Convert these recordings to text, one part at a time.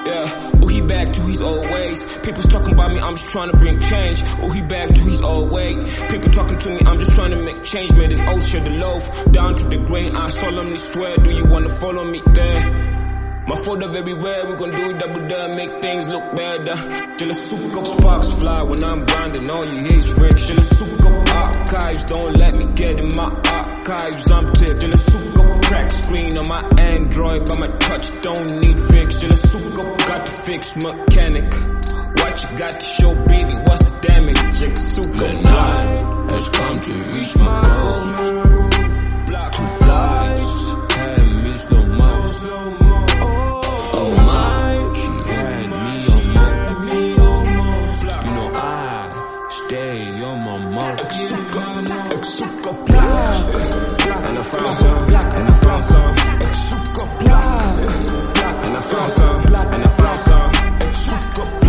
Yeah, ooh, he back to his old ways. People's talking about me, I'm just trying to bring change. Ooh, he back to his old way. People talking to me, I'm just trying to make change. Made an oath, share the loaf, down to the grain. I solemnly swear, do you wanna follow me there? My photo very rare, we gon' do it double dare, make things look better. Till the super go sparks fly when I'm grinding, all you hear is rich. Till the super go archives, don't let me get in my archives. I'm tipped. Till the super go crack screen on my Android, but my touch don't need fix. Till the super go got to fix mechanic. What you got to show, baby? What's the damage? The night has come to reach my goals. Block two flies, and miss no more. Oh my, she had me almost. You know I stay on my mark. Exuka black, and I found some, and I found some. Exuka black, and I found some, and I found some. Exuka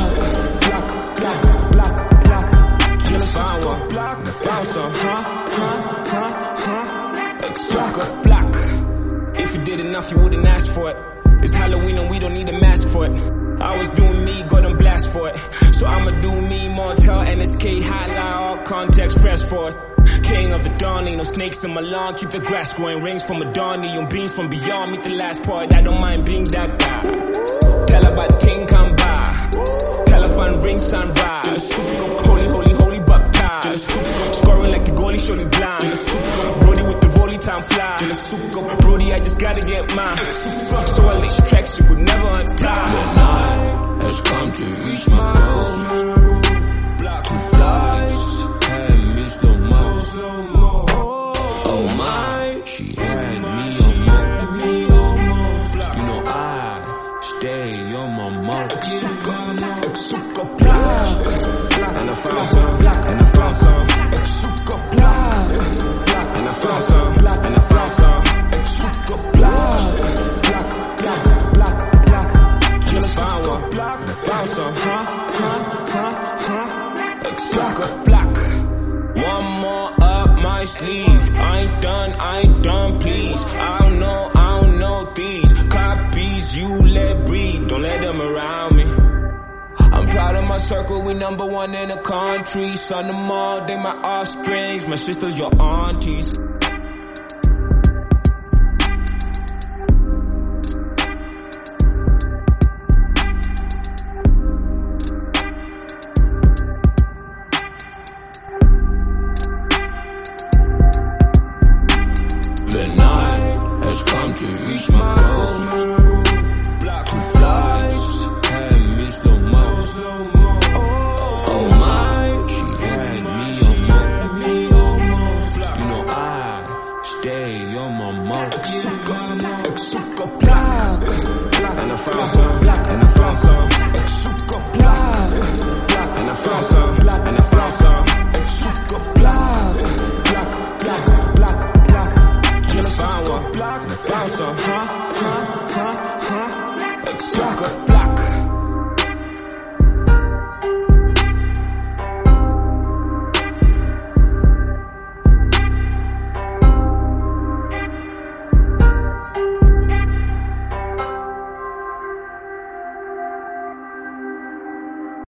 black. Just found one, and I found some. Exuka black. If you did enough, you wouldn't ask for it. It's Halloween and we don't need a mask for it. I was doing me, got on blast for it. So I'ma do me, Montel, NSK, highlight, all context, press for it. King of the dawn, ain't no snakes in my lawn. Keep the grass growing, rings from Adani, on beams from beyond. Meet the last part, I don't mind being that guy. Tell her about ting come by. Telephone ring sunrise. Holy buck tie. Scoring like the goalie, surely blind. Brody with the volley time fly. Brody, I just gotta get mine. So I lace tracks you could never untie. The night has come to reach my goals. Block two flies, and miss no more. Oh my, she had me almost. You know I stay on my mark. Exuka black, and I found some, and I found some. Exuka black, and I found some, and I found some. Exuka black. Just found one, and I found some. Exuka black. One more up my sleeve. I ain't done, please. I don't know these copies you let breathe. Don't let them around me. I'm proud of my circle, we number one in the country. Son them all, they my offsprings. My sisters, your aunties. The night has come to reach my goals. Block two flies, and miss no more. Oh my, she had me almost. You know I stay on my mark. Exuka black, and I found some, and I found some. Exuka black, and I found some.